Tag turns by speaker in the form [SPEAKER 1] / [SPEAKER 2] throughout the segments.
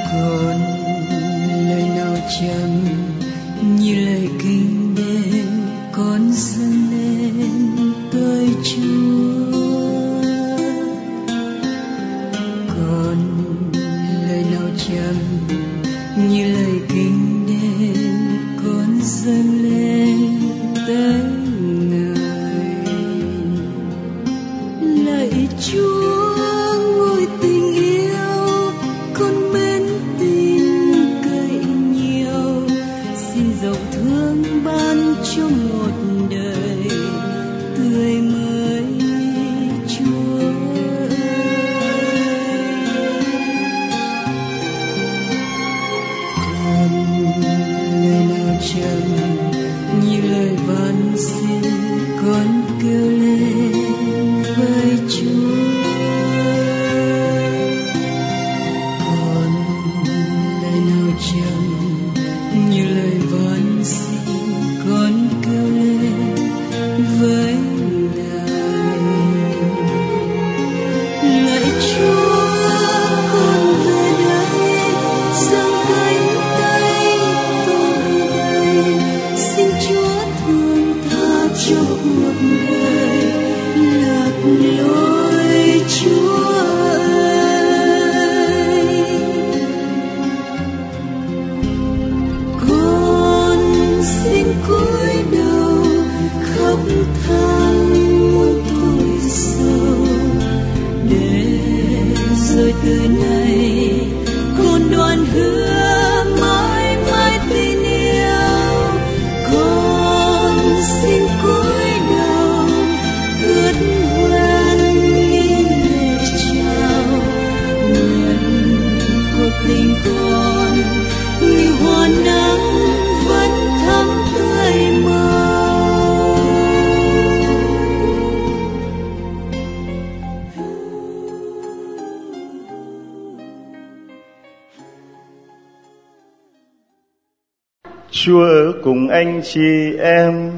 [SPEAKER 1] Còn lời nào chẳng như lời kinh đêm con dâng lên tới Chúa. Còn lời nào chẳng như lời kinh đêm con dâng lên tới Ngài. Lạy Chúa ngôi tình yêu, con mến tin cậy nhiều, xin dòng thương ban cho một đời tươi mới Chúa ơi. Còn lời nào chẳng như lời van xin con kêu lên với Chúa. Còn lời nào chẳng như lời van xin con kêu lên với Ngài. Lạy Chúa con về đây, giang cánh tay tôi đây, xin Chúa thương tha cho cuộc đời lạc lối Chúa ơi. Con xin cúi đầu khóc than muôn tuổi sầu, để rồi từ nay con đoan hứa mãi mãi tin yêu. Con xin cúi đầu ướt hoen nghi lệ chào, nguyện cuộc tình con như hoa nắng vẫn thắm tươi màu.
[SPEAKER 2] Chúa ở cùng anh chị em.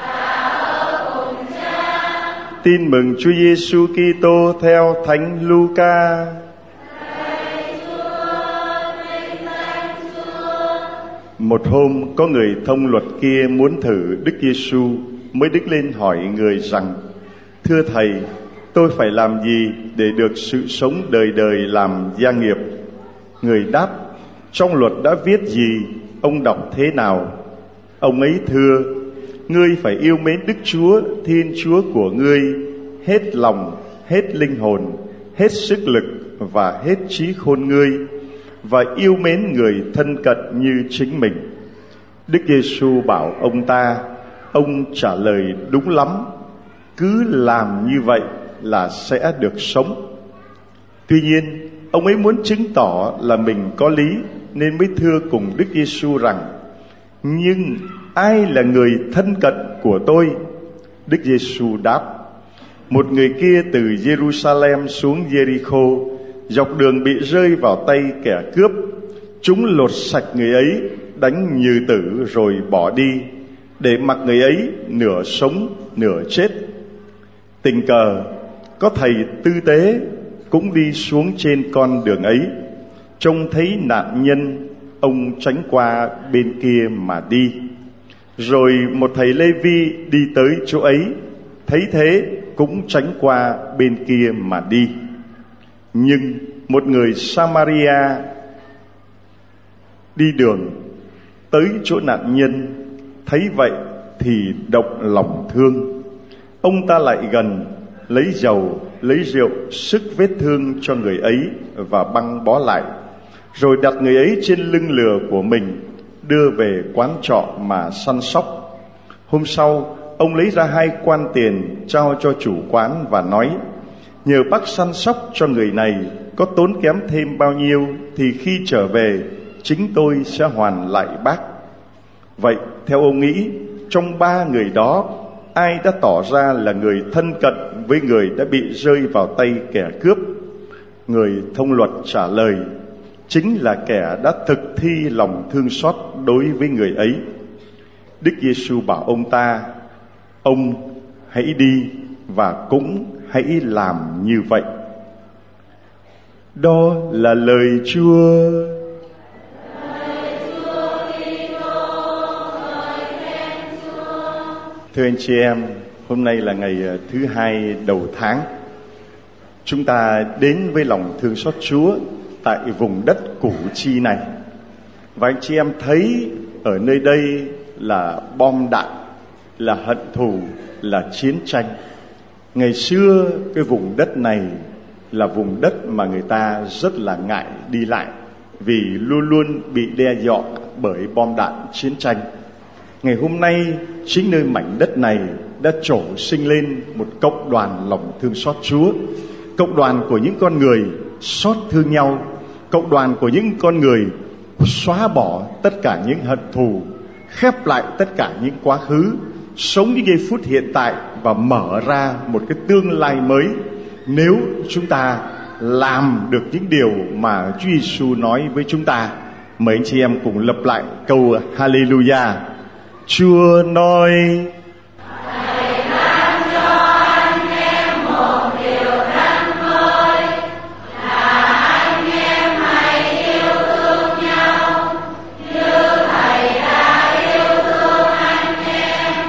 [SPEAKER 2] Tin mừng Chúa Giêsu Kitô theo Thánh Luca. Một hôm có người thông luật kia muốn thử Đức Giêsu, mới đứng lên hỏi người rằng: Thưa Thầy, tôi phải làm gì để được sự sống đời đời làm gia nghiệp? Người đáp: Trong luật đã viết gì, ông đọc thế nào? Ông ấy thưa: Ngươi phải yêu mến Đức Chúa Thiên Chúa của ngươi hết lòng, hết linh hồn, hết sức lực và hết trí khôn ngươi, và yêu mến người thân cận như chính mình. Đức Giêsu bảo ông ta: Ông trả lời đúng lắm, cứ làm như vậy là sẽ được sống. Tuy nhiên, ông ấy muốn chứng tỏ là mình có lý, nên mới thưa cùng Đức Giêsu rằng: Nhưng ai là người thân cận của tôi? Đức Giêsu đáp: Một người kia từ Jerusalem xuống Jericho, dọc đường bị rơi vào tay kẻ cướp. Chúng lột sạch người ấy, đánh như tử rồi bỏ đi, để mặc người ấy nửa sống nửa chết. Tình cờ có thầy tư tế cũng đi xuống trên con đường ấy, trông thấy nạn nhân, ông tránh qua bên kia mà đi. Rồi một thầy Lê Vi đi tới chỗ ấy, thấy thế cũng tránh qua bên kia mà đi. Nhưng một người Samaria đi đường tới chỗ nạn nhân, thấy vậy thì động lòng thương. Ông ta lại gần, lấy dầu, lấy rượu sức vết thương cho người ấy và băng bó lại, rồi đặt người ấy trên lưng lừa của mình, đưa về quán trọ mà săn sóc. Hôm sau, ông lấy ra 2 quan tiền trao cho chủ quán và nói: Nhờ bác săn sóc cho người này, có tốn kém thêm bao nhiêu thì khi trở về chính tôi sẽ hoàn lại bác. Vậy theo ông nghĩ, trong 3 người đó, ai đã tỏ ra là người thân cận với người đã bị rơi vào tay kẻ cướp? Người thông luật trả lời: Chính là kẻ đã thực thi lòng thương xót đối với người ấy. Đức Giêsu bảo ông ta: Ông hãy đi và cũng hãy làm như vậy. Đó là lời Chúa. Thưa anh chị em, hôm nay là ngày thứ hai đầu tháng. Chúng ta đến với lòng thương xót Chúa tại vùng đất Củ Chi này. Và anh chị em thấy ở nơi đây là bom đạn, là hận thù, là chiến tranh. Ngày xưa cái vùng đất này là vùng đất mà người ta rất là ngại đi lại, vì luôn luôn bị đe dọa bởi bom đạn chiến tranh. Ngày hôm nay, chính nơi mảnh đất này đã trổ sinh lên một cộng đoàn lòng thương xót Chúa, cộng đoàn của những con người xót thương nhau, cộng đoàn của những con người xóa bỏ tất cả những hận thù, khép lại tất cả những quá khứ, sống những giây phút hiện tại và mở ra một cái tương lai mới. Nếu chúng ta làm được những điều mà Chúa Giêsu nói với chúng ta. Mấy anh chị em cùng lặp lại câu Hallelujah. Chúa nói:
[SPEAKER 1] Thầy ban cho anh em một điều răn mới, là anh em hãy yêu thương nhau như Thầy đã yêu thương anh em.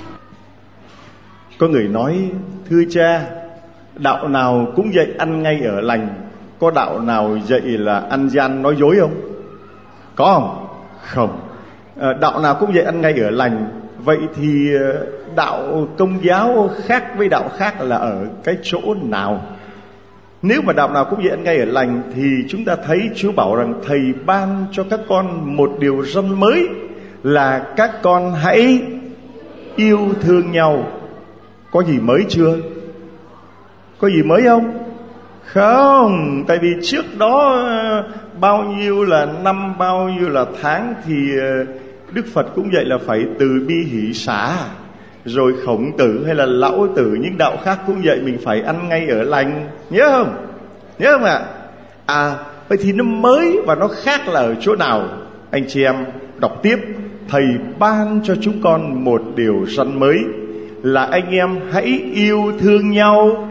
[SPEAKER 2] Có người nói: thưa cha, đạo nào cũng dạy ăn ngay ở lành, có đạo nào dạy là ăn gian nói dối không? Có không? Không. Đạo nào cũng dạy ăn ngay ở lành. Vậy thì đạo Công giáo khác với đạo khác là ở cái chỗ nào? Nếu mà đạo nào cũng dạy ăn ngay ở lành thì chúng ta thấy Chúa bảo rằng Thầy ban cho các con một điều răn mới, là các con hãy yêu thương nhau. Có gì mới chưa? Có gì mới không? Không. Tại vì trước đó bao nhiêu là năm, bao nhiêu là tháng thì Đức Phật cũng dạy là phải từ bi hỷ xả. Rồi Khổng Tử hay là Lão Tử, những đạo khác cũng dạy mình phải ăn ngay ở lành. Nhớ không? Nhớ không ạ? Vậy thì nó mới và nó khác là ở chỗ nào? Anh chị em đọc tiếp. Thầy ban cho chúng con một điều răn mới, là anh em hãy yêu thương nhau.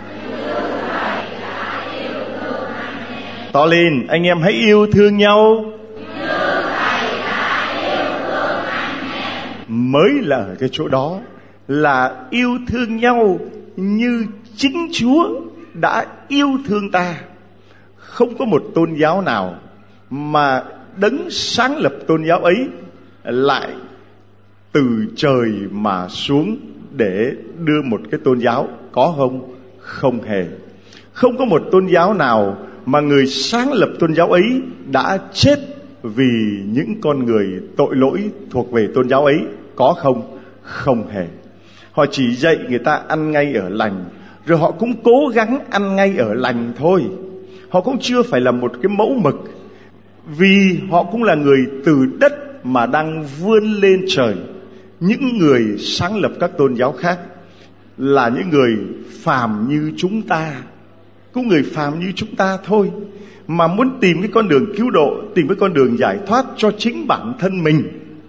[SPEAKER 2] To lên, anh em hãy yêu thương nhau. Mới là ở cái chỗ đó, là yêu thương nhau như chính Chúa đã yêu thương ta. Không có một tôn giáo nào mà đấng sáng lập tôn giáo ấy lại từ trời mà xuống để đưa một cái tôn giáo, có không? Không hề. Không có một tôn giáo nào mà người sáng lập tôn giáo ấy đã chết vì những con người tội lỗi thuộc về tôn giáo ấy, có không? Không hề. Họ chỉ dạy người ta ăn ngay ở lành, rồi họ cũng cố gắng ăn ngay ở lành thôi. Họ cũng chưa phải là một cái mẫu mực, vì họ cũng là người từ đất mà đang vươn lên trời. Những người sáng lập các tôn giáo khác là những người phàm như chúng ta, cũng người phàm như chúng ta thôi, mà muốn tìm cái con đường cứu độ, tìm cái con đường giải thoát cho chính bản thân mình,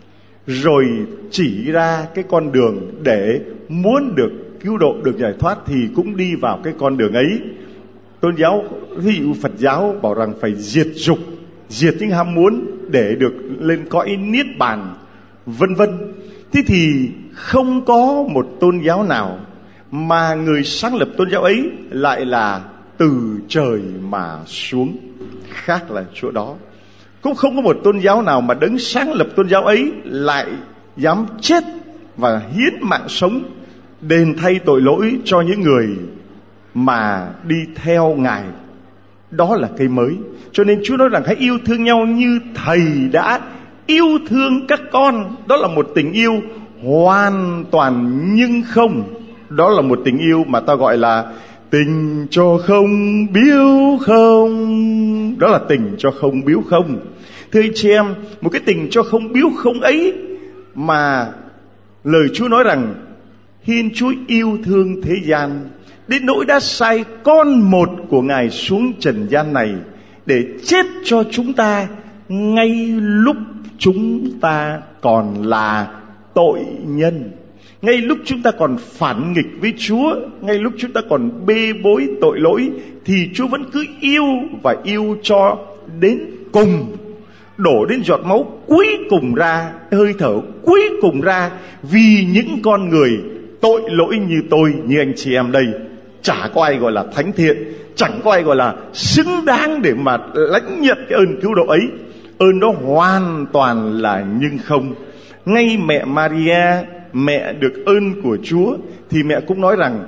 [SPEAKER 2] rồi chỉ ra cái con đường để muốn được cứu độ, được giải thoát thì cũng đi vào cái con đường ấy. Tôn giáo, ví dụ Phật giáo bảo rằng phải diệt dục, diệt những ham muốn để được lên cõi niết bàn, vân vân. Thế thì không có một tôn giáo nào mà người sáng lập tôn giáo ấy lại là từ trời mà xuống, khác là chỗ đó. Cũng không có một tôn giáo nào mà đấng sáng lập tôn giáo ấy lại dám chết và hiến mạng sống đền thay tội lỗi cho những người mà đi theo Ngài. Đó là cái mới. Cho nên Chúa nói rằng hãy yêu thương nhau như Thầy đã yêu thương các con. Đó là một tình yêu hoàn toàn nhưng không. Đó là một tình yêu mà ta gọi là tình cho không biếu không. Đó là tình cho không biếu không. Thưa anh chị em, một cái tình cho không biếu không ấy mà lời Chúa nói rằng Thiên Chúa yêu thương thế gian đến nỗi đã sai con một của Ngài xuống trần gian này để chết cho chúng ta ngay lúc chúng ta còn là tội nhân, ngay lúc chúng ta còn phản nghịch với Chúa, ngay lúc chúng ta còn bê bối tội lỗi, thì Chúa vẫn cứ yêu và yêu cho đến cùng. đổ đến giọt máu cuối cùng ra, hơi thở cuối cùng ra, vì những con người tội lỗi như tôi, như anh chị em đây. Chả có ai gọi là thánh thiện, chẳng có ai gọi là xứng đáng để mà lãnh nhận cái ơn cứu độ ấy. Ơn đó hoàn toàn là nhưng không. Ngay mẹ Maria, mẹ được ơn của Chúa, thì mẹ cũng nói rằng: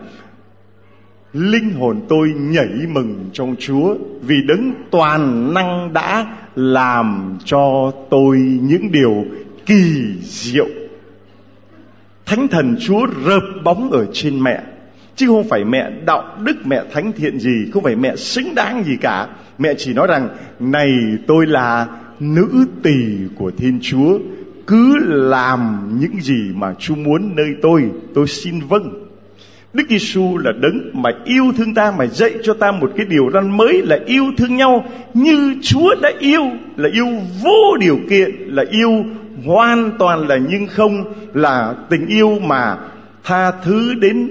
[SPEAKER 2] linh hồn tôi nhảy mừng trong Chúa, vì Đấng toàn năng đã làm cho tôi những điều kỳ diệu. Thánh thần Chúa rợp bóng ở trên mẹ, chứ không phải mẹ đạo đức, mẹ thánh thiện gì, không phải mẹ xứng đáng gì cả. Mẹ chỉ nói rằng: này, tôi là nữ tỳ của Thiên Chúa, cứ làm những gì mà Chúa muốn nơi tôi xin vâng. Đức Giêsu là Đấng mà yêu thương ta, mà dạy cho ta một cái điều răn mới là yêu thương nhau như Chúa đã yêu, là yêu vô điều kiện, là yêu hoàn toàn, là nhưng không, là tình yêu mà tha thứ đến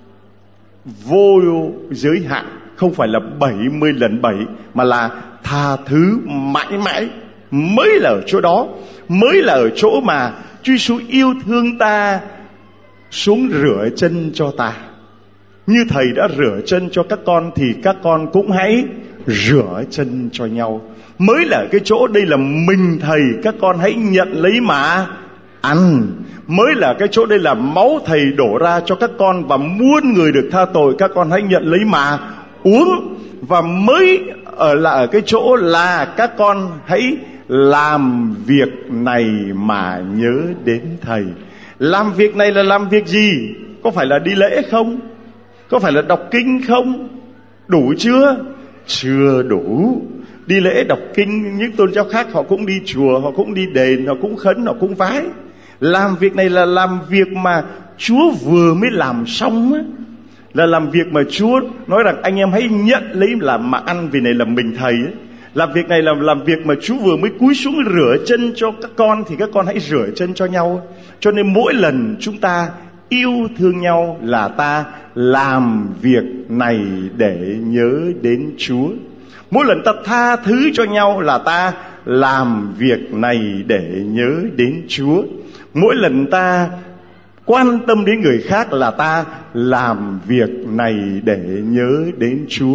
[SPEAKER 2] vô giới hạn, không phải là 70 lần 7, mà là tha thứ mãi mãi. Mới là ở chỗ đó, mới là ở chỗ mà Chúa Giêsu yêu thương ta xuống rửa chân cho ta. Như Thầy đã rửa chân cho các con thì các con cũng hãy rửa chân cho nhau. Mới là cái chỗ đây là mình Thầy, các con hãy nhận lấy mà ăn. Mới là cái chỗ đây là máu Thầy đổ ra cho các con, và muôn người được tha tội, các con hãy nhận lấy mà uống. Và mới ở cái chỗ là các con hãy làm việc này mà nhớ đến Thầy. Làm việc này là làm việc gì? Có phải là đi lễ không? Có phải là đọc kinh không? Đủ chưa? Chưa đủ. Đi lễ đọc kinh, những tôn giáo khác họ cũng đi chùa, họ cũng đi đền, họ cũng khấn, họ cũng vái. Làm việc này là làm việc mà Chúa vừa mới làm xong á. Là làm việc mà Chúa nói rằng anh em hãy nhận lấy làm mà ăn, vì này là mình Thầy ấy. Làm việc này là làm việc mà Chúa vừa mới cúi xuống rửa chân cho các con, thì các con hãy rửa chân cho nhau. Cho nên mỗi lần chúng ta yêu thương nhau là ta làm việc này để nhớ đến Chúa. Mỗi lần ta tha thứ cho nhau là ta làm việc này để nhớ đến Chúa. Mỗi lần ta quan tâm đến người khác là ta làm việc này để nhớ đến Chúa.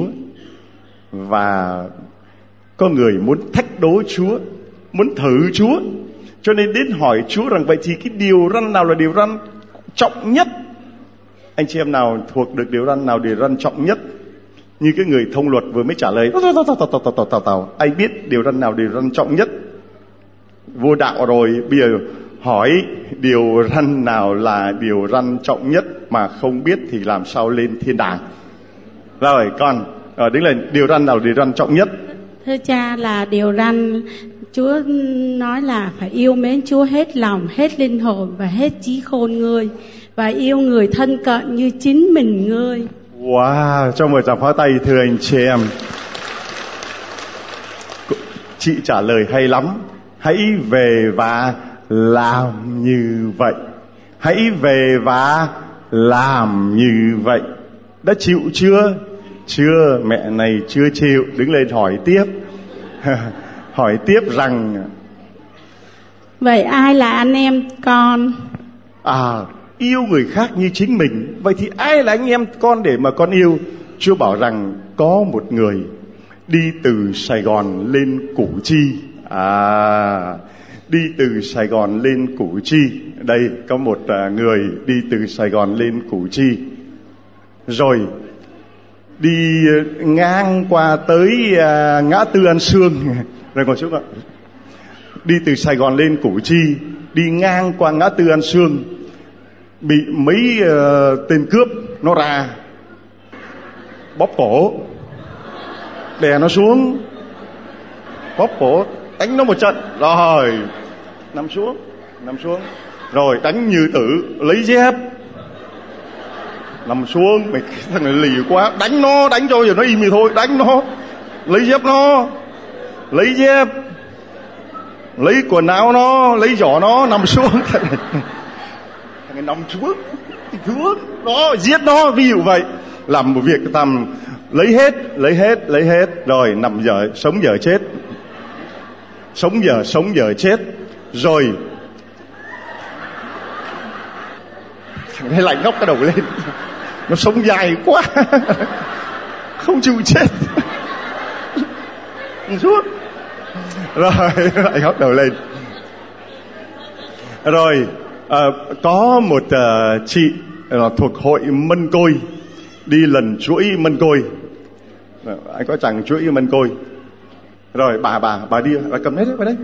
[SPEAKER 2] Và có người muốn thách đố Chúa, muốn thử Chúa, cho nên đến hỏi Chúa rằng: vậy thì cái điều răn nào là điều răn trọng nhất? Anh chị em nào thuộc được điều răn nào, điều răn trọng nhất? Như cái người thông luật vừa mới trả lời, ai biết điều răn nào điều răn trọng nhất? Vô đạo rồi, bây giờ hỏi điều răn nào là điều răn trọng nhất mà không biết thì làm sao lên thiên đàng? Rồi con, đứng lên, điều răn nào điều răn trọng nhất?
[SPEAKER 3] Thưa cha, là điều răn Chúa nói là phải yêu mến Chúa hết lòng, hết linh hồn và hết trí khôn ngươi, và yêu người thân cận như chính mình ngươi.
[SPEAKER 2] Wow, cho một tràng pháo tay thưa anh chị em. Chị trả lời hay lắm. Hãy về và làm như vậy. Hãy về và làm như vậy. Đã chịu chưa? Chưa, mẹ này chưa chịu. Đứng lên hỏi tiếp. Hỏi tiếp rằng:
[SPEAKER 3] vậy ai là anh em con?
[SPEAKER 2] Yêu người khác như chính mình. Vậy thì ai là anh em con để mà con yêu? Chúa bảo rằng có một người đi từ Sài Gòn lên Củ Chi. Đi từ Sài Gòn lên Củ Chi. Đây có một người đi từ Sài Gòn lên Củ Chi, rồi đi ngang qua tới ngã tư An Sương. Rồi ngồi xuống ạ. Đi từ Sài Gòn lên Củ Chi, đi ngang qua ngã tư An Sương, bị mấy tên cướp nó ra bóp cổ, đè nó xuống, bóp cổ, đánh nó một trận, rồi nằm xuống, rồi đánh như tử, lấy dép, nằm xuống. Mày thằng này lì quá, đánh nó, đánh cho giờ nó im thì thôi, đánh nó, lấy dép nó, lấy dép, lấy quần áo nó, lấy giỏ nó, nằm xuống. Thằng này nằm xuống đó, giết nó, ví dụ vậy. Làm một việc lấy hết, rồi nằm dở, sống dở chết. sống dở chết. Rồi thằng ấy lại ngóc cái đầu lên, nó sống dài quá không chịu chết. Suốt rồi lại ngóc đầu lên. Rồi có một chị thuộc hội Mân Côi, đi lần chuỗi Mân Côi. Anh có chẳng chuỗi Mân Côi. Rồi bà đi, bà cầm hết vào đây.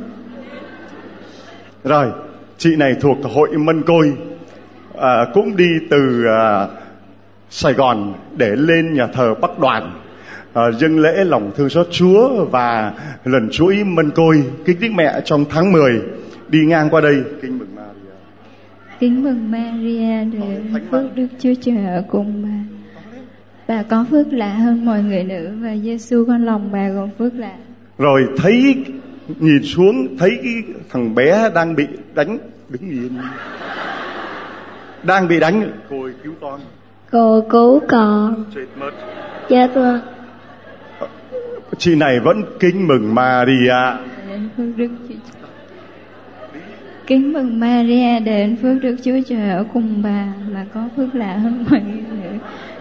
[SPEAKER 2] Rồi chị này thuộc hội Mân Côi, cũng đi từ Sài Gòn để lên nhà thờ Bắc Đoàn dâng lễ lòng thương xót Chúa và lần chuỗi Mân Côi Kính Đức Mẹ trong tháng 10 đi ngang qua đây. Kính mừng Maria.
[SPEAKER 4] Kính mừng Maria, được phước Đức Chúa Trời ở cùng bà. Bà có phước lạ hơn mọi người nữ, và Giêsu con lòng bà còn phước lạ.
[SPEAKER 2] Rồi thấy, nhìn xuống thấy cái thằng bé đang bị đánh, đứng yên, đang bị đánh. Cô ơi, cứu con.
[SPEAKER 1] Cô cứu con.
[SPEAKER 2] Chết mất.
[SPEAKER 1] Chết mất.
[SPEAKER 2] Chị này vẫn kính mừng Maria.
[SPEAKER 4] Phước Đức Chúa Trời. Kính mừng Maria, đền phước Đức Chúa Trời ở cùng bà có phước lạ hơn mọi người nữ.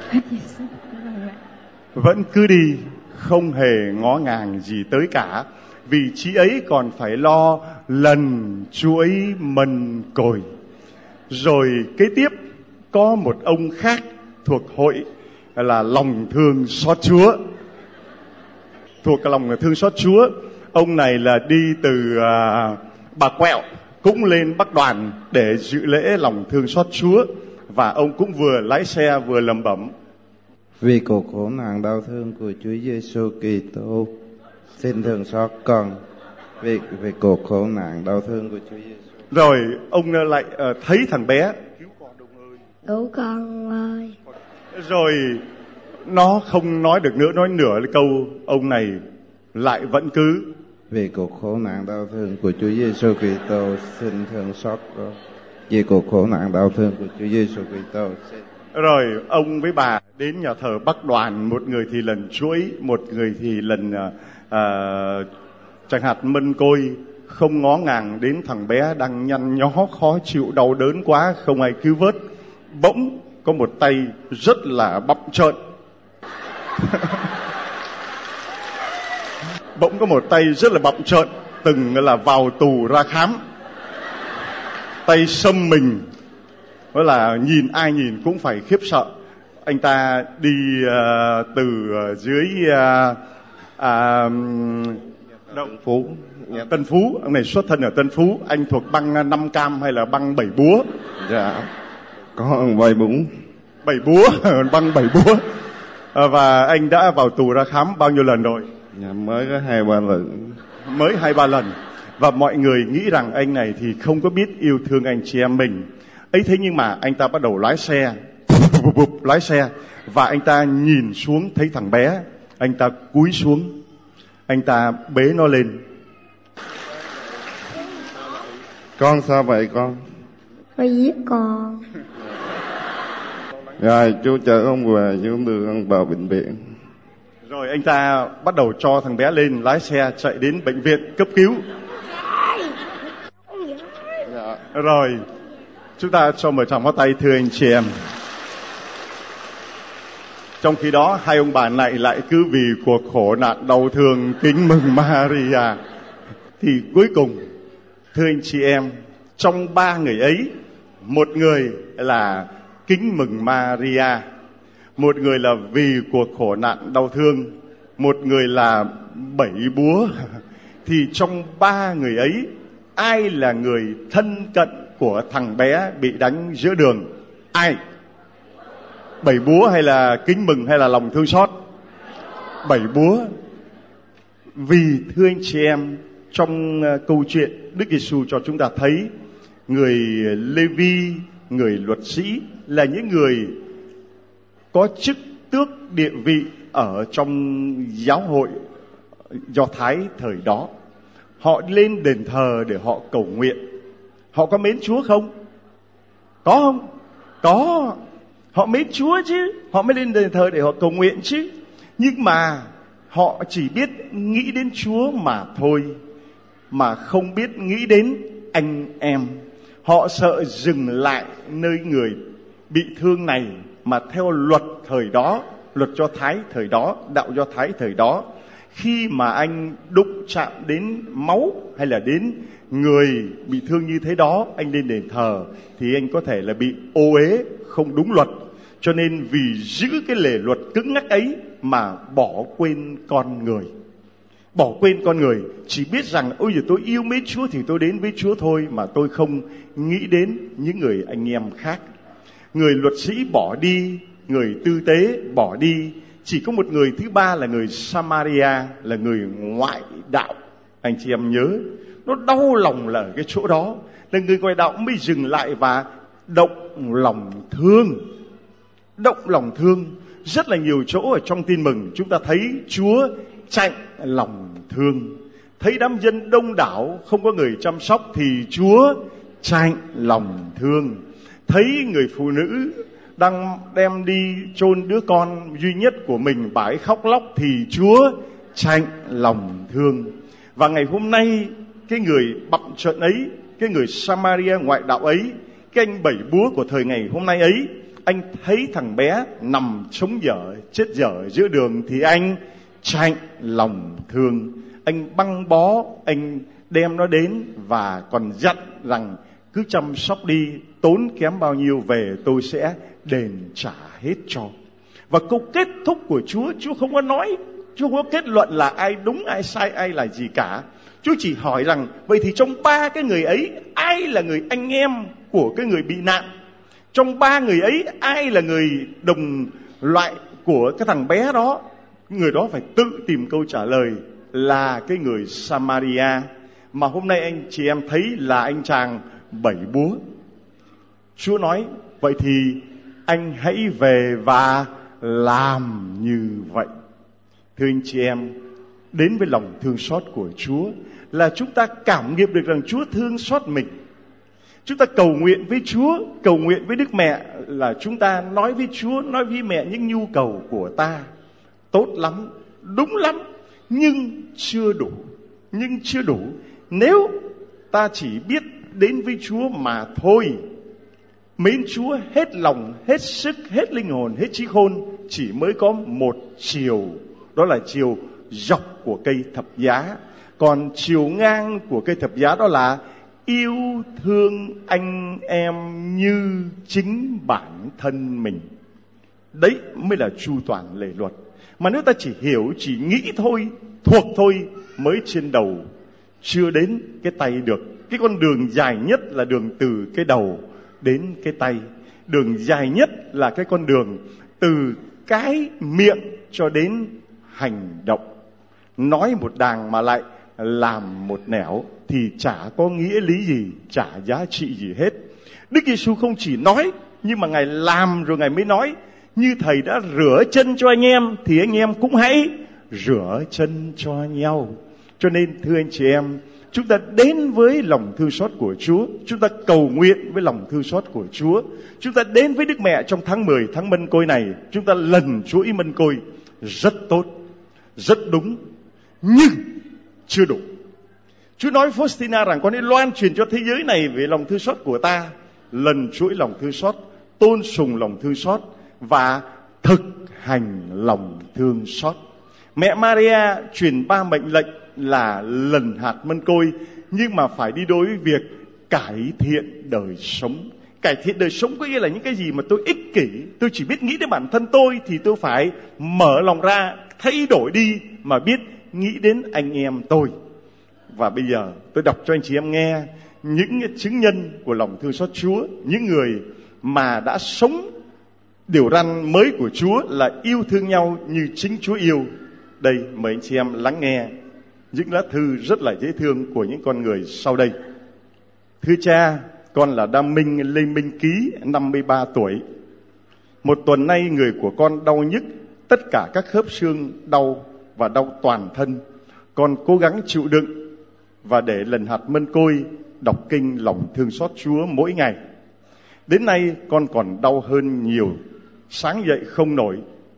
[SPEAKER 2] Vẫn cứ đi, không hề ngó ngàng gì tới cả, vì chị ấy còn phải lo lần chuỗi Mân Côi. Rồi kế tiếp có một ông khác thuộc hội là lòng thương xót Chúa. Thuộc lòng thương xót Chúa, ông này là đi từ Bà Quẹo cũng lên Bắc Đoàn để dự lễ lòng thương xót Chúa, và ông cũng vừa lái xe vừa lẩm bẩm:
[SPEAKER 5] vì cuộc khổ nạn đau thương của Chúa Giêsu Kitô, xin thương xót con. Vì cuộc khổ nạn đau thương của Chúa Giêsu.
[SPEAKER 2] Rồi ông lại thấy thằng bé, cứu con ông ơi,
[SPEAKER 1] Cứu con ơi.
[SPEAKER 2] Rồi nó không nói được nữa, nói nửa câu, ông này lại vẫn cứ:
[SPEAKER 5] vì cuộc khổ nạn đau thương của Chúa Giêsu Kitô, xin thương xót con. Vì cuộc khổ nạn đau thương của Chúa Giêsu Kitô, xin.
[SPEAKER 2] Rồi ông với bà đến nhà thờ Bắc Đoàn, một người thì lần chuỗi, một người thì lần chẳng hạt Mân Côi, không ngó ngàng đến thằng bé đang nhăn nhó khó chịu đau đớn quá, không ai cứu vớt. Bỗng có một tay rất là bặm trợn bỗng có một tay rất là bặm trợn, từng là vào tù ra khám, tay xâm mình, đó là nhìn ai nhìn cũng phải khiếp sợ. Anh ta đi từ dưới Tân Phú. Ông này xuất thân ở Tân Phú. Anh thuộc băng 5 Cam hay là băng 7 Búa?
[SPEAKER 5] Dạ, có 7 Búa.
[SPEAKER 2] 7 Búa, băng 7 Búa. Và anh đã vào tù ra khám bao nhiêu lần rồi?
[SPEAKER 5] Dạ, mới có 2-3 lần.
[SPEAKER 2] Mới 2-3 lần. Và mọi người nghĩ rằng anh này thì không có biết yêu thương anh chị em mình ấy. Thế nhưng mà anh ta bắt đầu lái xe, lái xe, và anh ta nhìn xuống thấy thằng bé. Anh ta cúi xuống, anh ta bế nó lên.
[SPEAKER 5] Con sao vậy con?
[SPEAKER 1] Nó giết con.
[SPEAKER 5] Rồi chú chở ông về, chú đưa ông vào bệnh viện.
[SPEAKER 2] Rồi anh ta bắt đầu cho thằng bé lên, lái xe chạy đến bệnh viện cấp cứu.
[SPEAKER 5] Dạ.
[SPEAKER 2] Rồi chúng ta cho một tràng pháo tay thưa anh chị em. Trong khi đó hai ông bà này lại cứ vì cuộc khổ nạn đau thương kính mừng Maria. Thì cuối cùng thưa anh chị em, trong 3 người ấy, một người là kính mừng Maria, một người là vì cuộc khổ nạn đau thương, một người là 7 Búa. Thì trong 3 người ấy, ai là người thân cận của thằng bé bị đánh giữa đường? Ai? 7 Búa hay là kính mừng hay là lòng thương xót? 7 Búa. Vì thưa anh chị em, trong câu chuyện Đức Giêsu cho chúng ta thấy người Lê-vi, người luật sĩ là những người có chức tước địa vị ở trong giáo hội Do Thái thời đó. Họ lên đền thờ để họ cầu nguyện. Họ có mến Chúa không? Có không? Có. Họ mến Chúa chứ, họ mới lên đền thờ để họ cầu nguyện chứ. Nhưng mà họ chỉ biết nghĩ đến Chúa mà thôi. mà không biết nghĩ đến anh em. Họ sợ dừng lại nơi người bị thương này mà theo luật thời đó, luật Do Thái thời đó, đạo Do Thái thời đó, khi mà anh đụng chạm đến máu hay là đến người bị thương như thế đó, anh lên đền thờ thì anh có thể là bị ô uế, không đúng luật. Cho nên vì giữ cái lề luật cứng nhắc ấy mà bỏ quên con người. Bỏ quên con người, chỉ biết rằng ôi giời, tôi yêu mến Chúa thì tôi đến với Chúa thôi, mà tôi không nghĩ đến những người anh em khác. Người luật sĩ bỏ đi, người tư tế bỏ đi, chỉ có một người thứ ba là người Samaria, là người ngoại đạo. Anh chị em nhớ, nó đau lòng là ở cái chỗ đó, là người ngoại đạo mới dừng lại và động lòng thương. Động lòng thương. Rất là nhiều chỗ ở trong tin mừng chúng ta thấy Chúa chạnh lòng thương. Thấy đám dân đông đảo không có người chăm sóc thì Chúa chạnh lòng thương. Thấy người phụ nữ đang đem đi chôn đứa con duy nhất của mình, bà ấy khóc lóc thì Chúa chạnh lòng thương. Và ngày hôm nay cái người bặm trợn ấy, cái người Samaria ngoại đạo ấy, cái anh bảy búa của thời ngày hôm nay ấy, anh thấy thằng bé nằm chống dở, chết dở giữa đường thì anh chạnh lòng thương. Anh băng bó, anh đem nó đến và còn dặn rằng cứ chăm sóc đi, tốn kém bao nhiêu về tôi sẽ đền trả hết cho. Và câu kết thúc của Chúa không có nói, Chúa không có kết luận là ai đúng ai sai ai là gì cả. Chúa chỉ hỏi rằng vậy thì trong ba cái người ấy, ai là người anh em của cái người bị nạn? Trong ba người ấy, ai là người đồng loại của cái thằng bé đó? Người đó phải tự tìm câu trả lời, là cái người Samaria, mà hôm nay anh chị em thấy là anh chàng bảy búa. Chúa nói vậy thì anh hãy về và làm như vậy. Thưa anh chị em, đến với lòng thương xót của Chúa là chúng ta cảm nghiệm được rằng Chúa thương xót mình. Chúng ta cầu nguyện với Chúa, cầu nguyện với Đức Mẹ là chúng ta nói với Chúa, nói với mẹ những nhu cầu của ta. Tốt lắm, đúng lắm, nhưng chưa đủ. Nếu ta chỉ biết đến với Chúa mà thôi, mến Chúa hết lòng, hết sức, hết linh hồn, hết trí khôn, chỉ mới có một chiều, đó là chiều dọc của cây thập giá. Còn chiều ngang của cây thập giá đó là yêu thương anh em như chính bản thân mình. Đấy mới là chu toàn lề luật. Mà nếu ta chỉ hiểu, chỉ nghĩ thôi, thuộc thôi, mới trên đầu, chưa đến cái tay được. Cái con đường dài nhất là đường từ cái đầu đến cái tay. Đường dài nhất là cái con đường từ cái miệng cho đến hành động. Nói một đàng mà lại làm một nẻo thì chả có nghĩa lý gì, chả giá trị gì hết. Đức Giêsu không chỉ nói, nhưng mà Ngài làm rồi Ngài mới nói. Như Thầy đã rửa chân cho anh em thì anh em cũng hãy rửa chân cho nhau. Cho nên thưa anh chị em, chúng ta đến với lòng thương xót của Chúa, chúng ta cầu nguyện với lòng thương xót của Chúa, chúng ta đến với Đức Mẹ trong tháng 10, tháng Mân Côi này, chúng ta lần chuỗi Mân Côi rất tốt, rất đúng, nhưng chưa đủ. Chúa nói Faustina rằng con hãy loan truyền cho thế giới này về lòng thương xót của ta, lần chuỗi lòng thương xót, tôn sùng lòng thương xót và thực hành lòng thương xót. Mẹ Maria truyền 3 mệnh lệnh là lần hạt mân côi, nhưng mà phải đi đối với việc cải thiện đời sống. Cải thiện đời sống có nghĩa là những cái gì mà tôi ích kỷ, tôi chỉ biết nghĩ đến bản thân tôi, thì tôi phải mở lòng ra, thay đổi đi mà biết nghĩ đến anh em tôi. Và bây giờ tôi đọc cho anh chị em nghe những chứng nhân của lòng thương xót Chúa, những người mà đã sống điều răn mới của Chúa là yêu thương nhau như chính Chúa yêu. Đây, mời anh chị em lắng nghe những lá thư rất là dễ thương của những con người sau đây. Thưa cha, con là Đam Minh Lê Minh Ký, 53 tuổi. Một tuần nay người của con đau nhức, tất cả các khớp xương đau và đau toàn thân. Con cố gắng chịu đựng và để lần hạt mân côi đọc kinh lòng thương xót Chúa mỗi ngày. Đến nay con còn đau hơn nhiều, sáng dậy không nổi.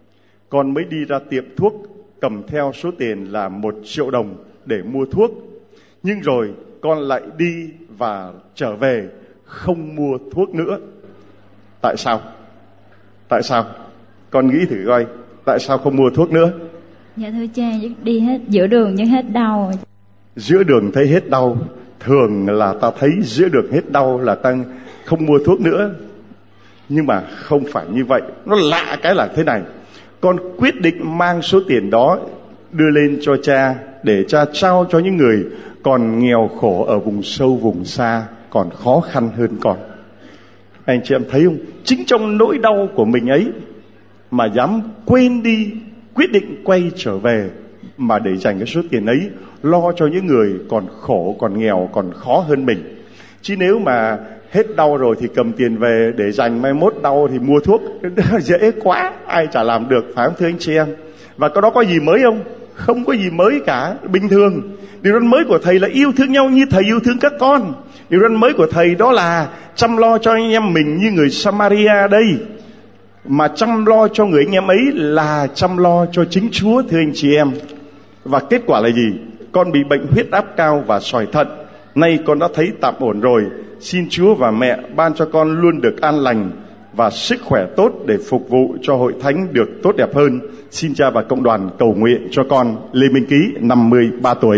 [SPEAKER 2] Con mới đi ra tiệm thuốc cầm theo số tiền là 1 triệu đồng để mua thuốc. Nhưng rồi con lại đi và trở về không mua thuốc nữa. Tại sao? Tại sao? Con nghĩ thử coi, tại sao không mua thuốc nữa?
[SPEAKER 4] Dạ thưa cha, đi hết giữa đường nhưng hết đau.
[SPEAKER 2] Giữa đường thấy hết đau. Thường là ta thấy giữa đường hết đau là ta không mua thuốc nữa. Nhưng mà không phải như vậy. Nó lạ cái là thế này. Con quyết định mang số tiền đó đưa lên cho cha, để cha trao cho những người còn nghèo khổ ở vùng sâu vùng xa, còn khó khăn hơn con. Anh chị em thấy không? Chính trong nỗi đau của mình ấy mà dám quên đi, quyết định quay trở về, mà để dành cái số tiền ấy lo cho những người còn khổ, còn nghèo, còn khó hơn mình. Chứ nếu mà hết đau rồi thì cầm tiền về để dành mai mốt đau thì mua thuốc, dễ quá, ai chả làm được, phải không thưa anh chị em? Và cái đó có gì mới không? Không có gì mới cả, bình thường. Điều răn mới của thầy là yêu thương nhau như thầy yêu thương các con. Điều răn mới của thầy đó là chăm lo cho anh em mình như người Samaria đây. Mà chăm lo cho người anh em ấy là chăm lo cho chính Chúa, thưa anh chị em. Và kết quả là gì? Con bị bệnh huyết áp cao và sỏi thận. Nay con đã thấy tạm ổn rồi. Xin Chúa và mẹ ban cho con luôn được an lành và sức khỏe tốt để phục vụ cho hội thánh được tốt đẹp hơn. Xin cha và cộng đoàn cầu nguyện cho con. Lê Minh Ký, 53 tuổi.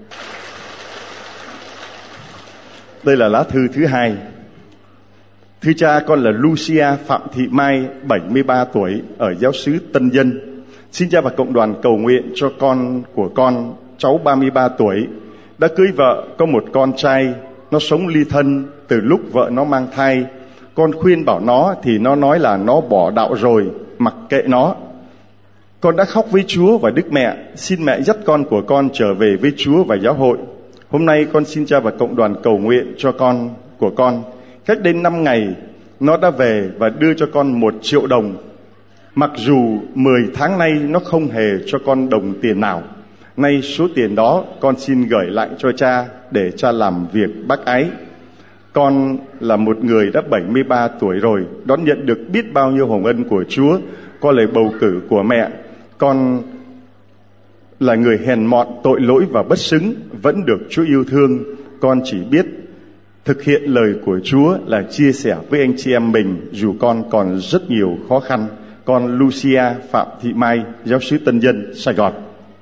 [SPEAKER 2] Đây là lá thư thứ 2. Thưa cha, con là Lucia Phạm Thị Mai, 73 tuổi, ở giáo xứ Tân Dân. Xin cha và cộng đoàn cầu nguyện cho con của con, cháu 33 tuổi, đã cưới vợ, có một con trai. Nó sống ly thân từ lúc vợ nó mang thai. Con khuyên bảo nó thì nó nói là nó bỏ đạo rồi, mặc kệ nó. Con đã khóc với Chúa và Đức Mẹ, xin mẹ dắt con của con trở về với Chúa và giáo hội. Hôm nay con xin cha và cộng đoàn cầu nguyện cho con của con. Cách đây 5 ngày, nó đã về và đưa cho con 1 triệu đồng. Mặc dù 10 tháng nay nó không hề cho con đồng tiền nào. Nay số tiền đó con xin gửi lại cho cha để cha làm việc bác ái. Con là một người đã 73 tuổi rồi, đón nhận được biết bao nhiêu hồng ân của Chúa qua lời bầu cử của mẹ. Con là người hèn mọn, tội lỗi và bất xứng, vẫn được Chúa yêu thương. Con chỉ biết thực hiện lời của Chúa là chia sẻ với anh chị em mình, dù con còn rất nhiều khó khăn. Con Lucia Phạm Thị Mai, giáo xứ Tân Dân, Sài Gòn.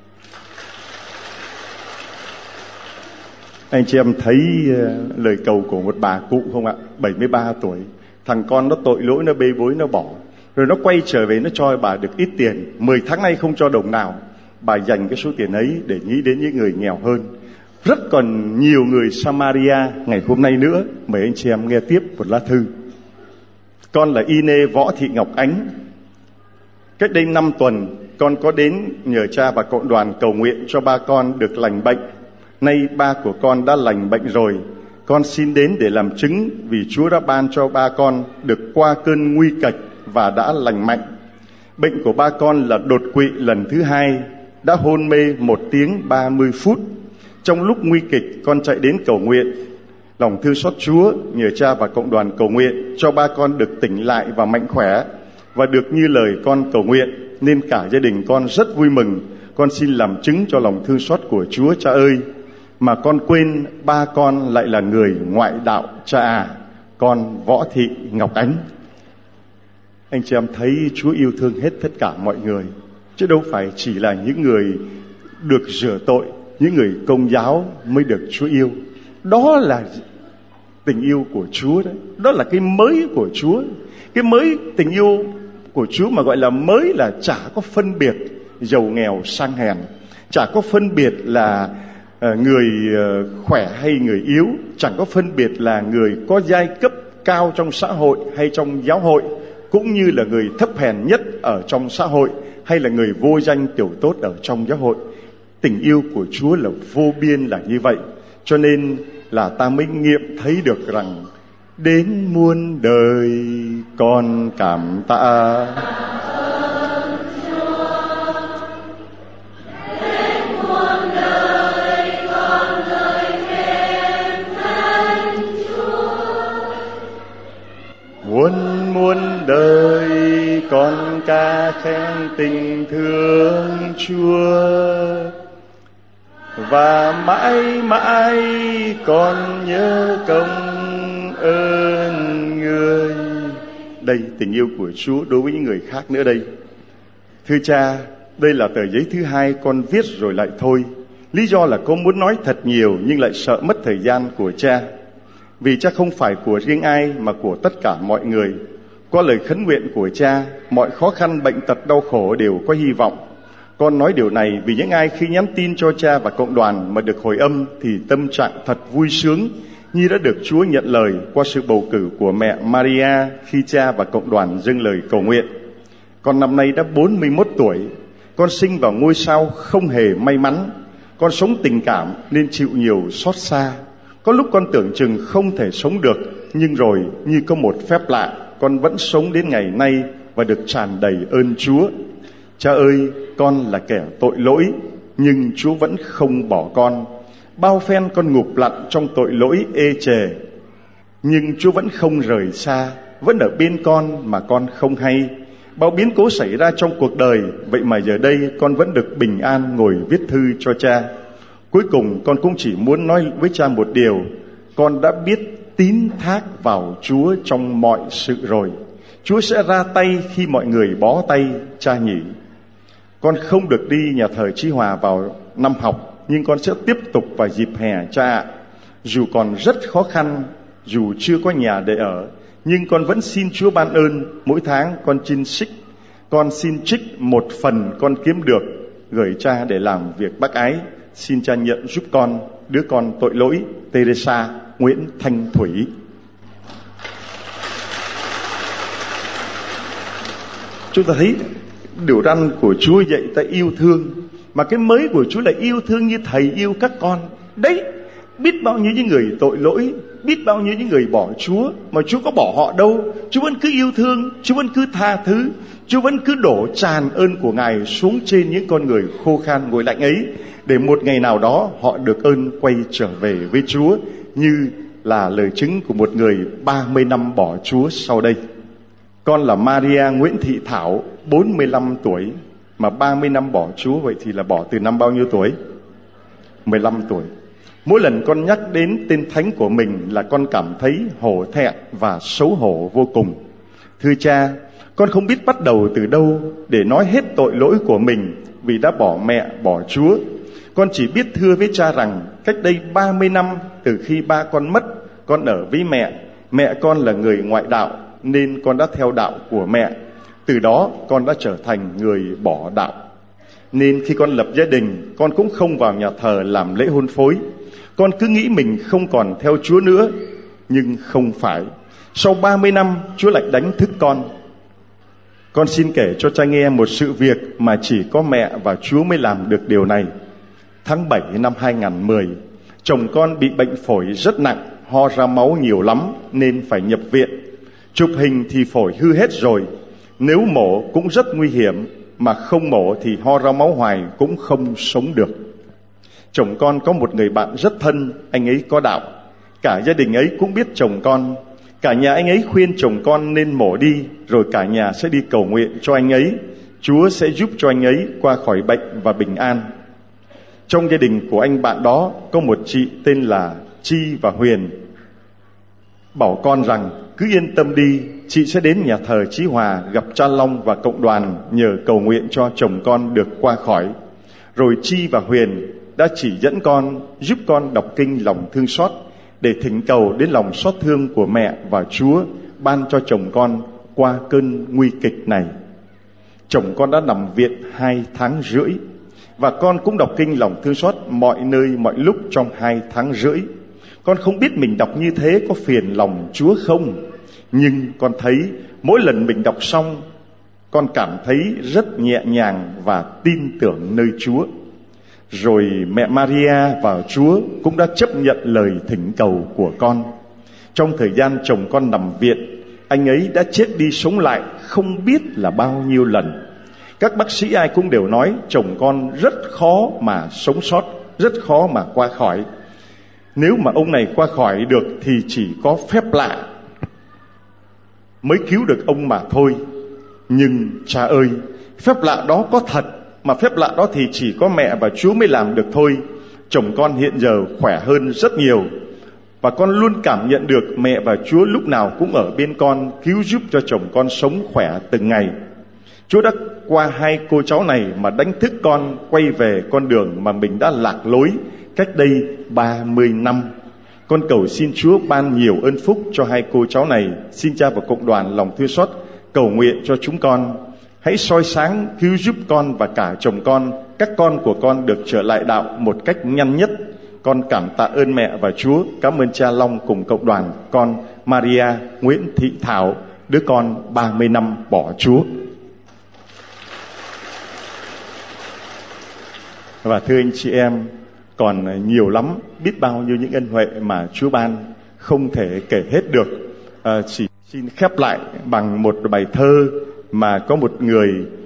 [SPEAKER 2] Anh chị em thấy lời cầu của một bà cụ không ạ? 73 tuổi. Thằng con nó tội lỗi, nó bê bối, nó bỏ. Rồi nó quay trở về, nó cho bà được ít tiền. 10 tháng nay không cho đồng nào. Bà dành cái số tiền ấy để nghĩ đến những người nghèo hơn. Rất còn nhiều người Samaria ngày hôm nay nữa. Mời anh chị em nghe tiếp một lá thư. Con là Ine Võ Thị Ngọc Ánh. Cách đây 5 tuần, con có đến nhờ cha và cộng đoàn cầu nguyện cho ba con được lành bệnh. Nay ba của con đã lành bệnh rồi. Con xin đến để làm chứng vì Chúa đã ban cho ba con được qua cơn nguy kịch và đã lành mạnh. Bệnh của ba con là đột quỵ lần thứ 2, đã hôn mê 1 tiếng 30 phút. Trong lúc nguy kịch, con chạy đến cầu nguyện. Lòng thương xót Chúa, nhờ cha và cộng đoàn cầu nguyện cho ba con được tỉnh lại và mạnh khỏe, và được như lời con cầu nguyện, nên cả gia đình con rất vui mừng. Con xin làm chứng cho lòng thương xót của Chúa cha ơi. Mà con quên ba con lại là người ngoại đạo cha à. Con Võ Thị Ngọc Ánh. Anh chị em thấy Chúa yêu thương hết tất cả mọi người, chứ đâu phải chỉ là những người được rửa tội, những người công giáo mới được Chúa yêu. Đó là tình yêu của Chúa đấy. Đó là cái mới của Chúa. Cái mới tình yêu của Chúa mà gọi là mới là chả có phân biệt giàu nghèo sang hèn, chả có phân biệt là người khỏe hay người yếu, chẳng có phân biệt là người có giai cấp cao trong xã hội hay trong giáo hội, cũng như là người thấp hèn nhất ở trong xã hội hay là người vô danh tiểu tốt ở trong giáo hội. Tình yêu của Chúa là vô biên là như vậy. Cho nên là ta mới nghiệm thấy được rằng đến muôn đời con cảm tạ. Muôn đời con ca khen tình thương Chúa, và mãi mãi con nhớ công ơn người. Đây, tình yêu của Chúa đối với những người khác nữa đây. Thưa Cha, đây là tờ giấy thứ 2 con viết rồi lại thôi. Lý do là con muốn nói thật nhiều nhưng lại sợ mất thời gian của Cha. Vì Cha không phải của riêng ai mà của tất cả mọi người. Qua lời khấn nguyện của Cha, mọi khó khăn, bệnh tật, đau khổ đều có hy vọng. Con nói điều này vì những ai khi nhắn tin cho Cha và cộng đoàn mà được hồi âm thì tâm trạng thật vui sướng, như đã được Chúa nhận lời qua sự bầu cử của mẹ Maria khi Cha và cộng đoàn dâng lời cầu nguyện. Con năm nay đã 41 tuổi. Con sinh vào ngôi sao không hề may mắn. Con sống tình cảm nên chịu nhiều xót xa. Có lúc con tưởng chừng không thể sống được, nhưng rồi như có một phép lạ, con vẫn sống đến ngày nay và được tràn đầy ơn Chúa. Cha ơi, con là kẻ tội lỗi, nhưng Chúa vẫn không bỏ con. Bao phen con ngụp lặn trong tội lỗi ê chề, nhưng Chúa vẫn không rời xa, vẫn ở bên con mà con không hay. Bao biến cố xảy ra trong cuộc đời, vậy mà giờ đây con vẫn được bình an ngồi viết thư cho Cha. Cuối cùng con cũng chỉ muốn nói với Cha một điều: con đã biết tín thác vào Chúa trong mọi sự rồi. Chúa sẽ ra tay khi mọi người bó tay, Cha nhỉ. Con không được đi nhà thờ Chí Hòa vào năm học, nhưng con sẽ tiếp tục vào dịp hè, Cha ạ. Dù còn rất khó khăn, dù chưa có nhà để ở, nhưng con vẫn xin Chúa ban ơn. Mỗi tháng con xin trích một phần con kiếm được gửi Cha để làm việc bác ái. Xin Cha nhận giúp con, đứa con tội lỗi Teresa Nguyễn Thanh Thủy. Chúng ta thấy điều răn của Chúa dạy ta yêu thương, mà cái mới của Chúa là yêu thương như Thầy yêu các con. Đấy, biết bao nhiêu những người tội lỗi, biết bao nhiêu những người bỏ Chúa, mà Chúa có bỏ họ đâu. Chúa vẫn cứ yêu thương, Chúa vẫn cứ tha thứ, Chúa vẫn cứ đổ tràn ơn của Ngài xuống trên những con người khô khan nguội lạnh ấy, để một ngày nào đó họ được ơn quay trở về với Chúa, như là lời chứng của một người 30 năm bỏ Chúa sau đây. Con là Maria Nguyễn Thị Thảo, 45 tuổi, mà 30 năm bỏ Chúa. Vậy thì là bỏ từ năm bao nhiêu tuổi? 15 tuổi. Mỗi lần con nhắc đến tên thánh của mình là con cảm thấy hổ thẹn và xấu hổ vô cùng. Thưa Cha, con không biết bắt đầu từ đâu để nói hết tội lỗi của mình vì đã bỏ mẹ, bỏ Chúa. Con chỉ biết thưa với Cha rằng cách đây 30 năm, từ khi ba con mất, con ở với mẹ. Mẹ con là người ngoại đạo nên con đã theo đạo của mẹ. Từ đó con đã trở thành người bỏ đạo. Nên khi con lập gia đình, con cũng không vào nhà thờ làm lễ hôn phối. Con cứ nghĩ mình không còn theo Chúa nữa. Nhưng không phải. Sau 30 năm, Chúa lại đánh thức con. Con xin kể cho Cha nghe một sự việc mà chỉ có mẹ và Chúa mới làm được điều này. Tháng 7 năm 2010, chồng con bị bệnh phổi rất nặng, ho ra máu nhiều lắm nên phải nhập viện. Chụp hình thì phổi hư hết rồi, nếu mổ cũng rất nguy hiểm, mà không mổ thì ho ra máu hoài cũng không sống được. Chồng con có một người bạn rất thân, anh ấy có đạo. Cả gia đình ấy cũng biết chồng con. Cả nhà anh ấy khuyên chồng con nên mổ đi, rồi cả nhà sẽ đi cầu nguyện cho anh ấy. Chúa sẽ giúp cho anh ấy qua khỏi bệnh và bình an. Trong gia đình của anh bạn đó có một chị tên là Chi và Huyền. Bảo con rằng cứ yên tâm đi, chị sẽ đến nhà thờ Chí Hòa gặp Cha Long và cộng đoàn nhờ cầu nguyện cho chồng con được qua khỏi. Rồi Chi và Huyền đã chỉ dẫn con, giúp con đọc kinh lòng thương xót để thỉnh cầu đến lòng xót thương của mẹ và Chúa ban cho chồng con qua cơn nguy kịch này. Chồng con đã nằm viện 2 tháng rưỡi, và con cũng đọc kinh lòng thương xót mọi nơi mọi lúc trong 2 tháng rưỡi. Con không biết mình đọc như thế có phiền lòng Chúa không, nhưng con thấy mỗi lần mình đọc xong, con cảm thấy rất nhẹ nhàng và tin tưởng nơi Chúa. Rồi mẹ Maria và Chúa cũng đã chấp nhận lời thỉnh cầu của con. Trong thời gian chồng con nằm viện, anh ấy đã chết đi sống lại không biết là bao nhiêu lần. Các bác sĩ ai cũng đều nói chồng con rất khó mà sống sót, rất khó mà qua khỏi. Nếu mà ông này qua khỏi được thì chỉ có phép lạ mới cứu được ông mà thôi. Nhưng Cha ơi, phép lạ đó có thật, mà phép lạ đó thì chỉ có mẹ và Chúa mới làm được thôi. Chồng con hiện giờ khỏe hơn rất nhiều, và con luôn cảm nhận được mẹ và Chúa lúc nào cũng ở bên con, cứu giúp cho chồng con sống khỏe từng ngày. Chúa đã qua hai cô cháu này mà đánh thức con quay về con đường mà mình đã lạc lối cách đây 30 năm. Con cầu xin Chúa ban nhiều ơn phúc cho hai cô cháu này. Xin Cha và cộng đoàn lòng thương xót cầu nguyện cho chúng con. Hãy soi sáng cứu giúp con và cả chồng con, các con của con được trở lại đạo một cách nhanh nhất. Con cảm tạ ơn mẹ và Chúa. Cảm ơn Cha Long cùng cộng đoàn. Con Maria Nguyễn Thị Thảo, đứa con 30 năm bỏ Chúa. Và thưa anh chị em, còn nhiều lắm, biết bao nhiêu những ân huệ mà Chúa ban không thể kể hết được. Chỉ xin khép lại bằng một bài thơ mà có một người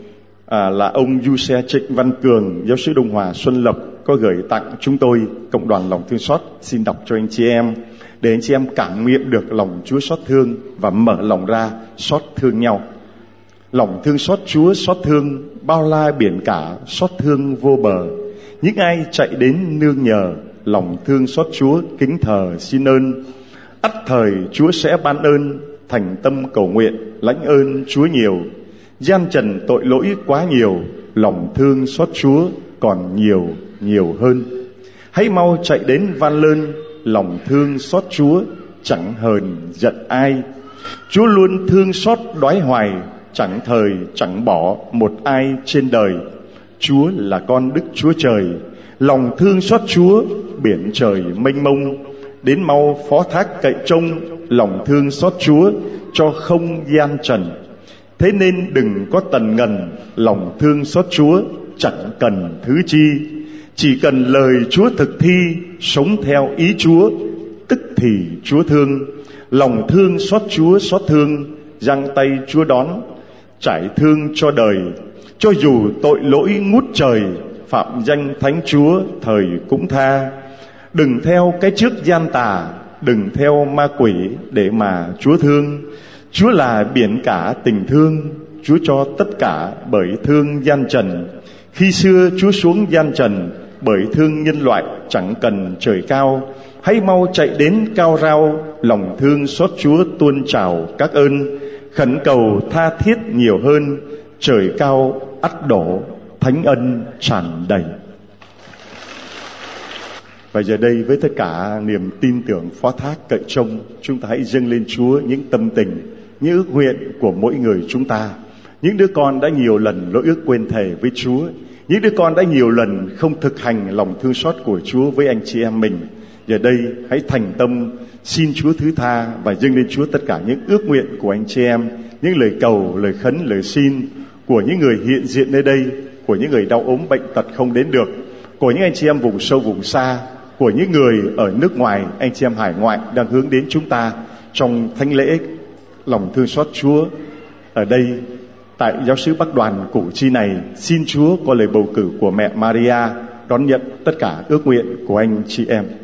[SPEAKER 2] là ông Du Xe Trịnh Văn Cường, giáo sứ Đông Hòa Xuân Lộc có gửi tặng chúng tôi, cộng đoàn lòng thương xót. Xin đọc cho anh chị em để anh chị em cảm nghiệm được lòng Chúa xót thương và mở lòng ra xót thương nhau. Lòng thương xót Chúa xót thương bao la biển cả, xót thương vô bờ. Những ai chạy đến nương nhờ, lòng thương xót Chúa kính thờ xin ơn. Ắt thời Chúa sẽ ban ơn, thành tâm cầu nguyện lãnh ơn Chúa nhiều. Gian trần tội lỗi quá nhiều, lòng thương xót Chúa còn nhiều nhiều hơn. Hãy mau chạy đến van lơn, lòng thương xót Chúa chẳng hờn giận ai. Chúa luôn thương xót đói hoài, chẳng thời chẳng bỏ một ai trên đời. Chúa là con Đức Chúa Trời, lòng thương xót Chúa biển trời mênh mông. Đến mau phó thác cậy trông, lòng thương xót Chúa cho không gian trần. Thế nên đừng có tần ngần, lòng thương xót Chúa chẳng cần thứ chi. Chỉ cần lời Chúa thực thi, sống theo ý Chúa, tức thì Chúa thương. Lòng thương xót Chúa xót thương, giang tay Chúa đón, trải thương cho đời. Cho dù tội lỗi ngút trời, phạm danh Thánh Chúa thời cũng tha. Đừng theo cái trước gian tà, đừng theo ma quỷ để mà Chúa thương. Chúa là biển cả tình thương, Chúa cho tất cả bởi thương gian trần. Khi xưa Chúa xuống gian trần, bởi thương nhân loại chẳng cần trời cao. Hãy mau chạy đến cao rao, lòng thương xót Chúa tuôn trào các ơn. Khẩn cầu tha thiết nhiều hơn, trời cao ắt đổ, thánh ân tràn đầy. Và giờ đây với tất cả niềm tin tưởng phó thác cậy trông, chúng ta hãy dâng lên Chúa những tâm tình, những ước nguyện của mỗi người chúng ta. Những đứa con đã nhiều lần lỗi ước quên thề với Chúa, những đứa con đã nhiều lần không thực hành lòng thương xót của Chúa với anh chị em mình. Giờ đây hãy thành tâm xin Chúa thứ tha và dâng lên Chúa tất cả những ước nguyện của anh chị em, những lời cầu, lời khấn, lời xin của những người hiện diện nơi đây, của những người đau ốm bệnh tật không đến được, của những anh chị em vùng sâu vùng xa, của những người ở nước ngoài, anh chị em hải ngoại đang hướng đến chúng ta trong thánh lễ lòng thương xót Chúa. Ở đây tại giáo xứ Bắc Đoàn Củ Chi này, xin Chúa có lời bầu cử của mẹ Maria đón nhận tất cả ước nguyện của anh chị em.